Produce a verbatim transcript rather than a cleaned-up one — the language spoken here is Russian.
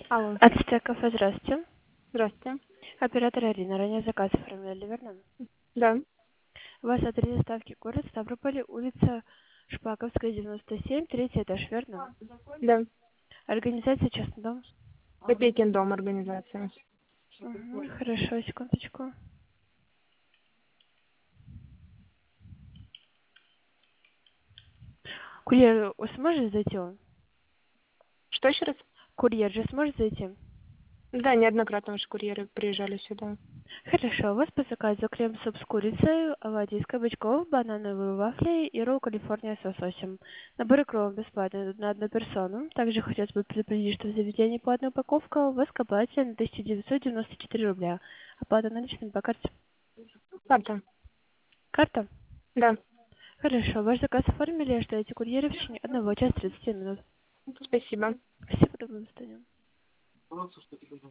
Алло. Ацтек кафе, здравствуйте. Здравствуйте. Оператор Арина. Ранее заказ оформляли, верно? Да. У вас адрес доставки город Ставрополь, улица Шпаковская, девяносто семь, третий этаж, верно? Да. Организация «Частный дом». Копейкин дом организация. Угу, хорошо, секундочку. Курьер сможет зайти он? Что еще раз? Курьер же сможет зайти? Да, неоднократно уже курьеры приезжали сюда. Хорошо, у вас по заказу крем-суп с курицей, оладьи из кабачков, банановые вафли и ролл Калифорния с лососем. Набор икров бесплатный на одну персону. Также хотелось бы предупредить, что в заведении по одной упаковке у вас к оплате на тысяча девятьсот девяносто четыре рубля. Оплата наличными по карте. Карта. Карта? Да. Хорошо, ваш заказ оформили, ожидаете курьера в течение одного часа тридцати минут. Спасибо. Спасибо, до свидания.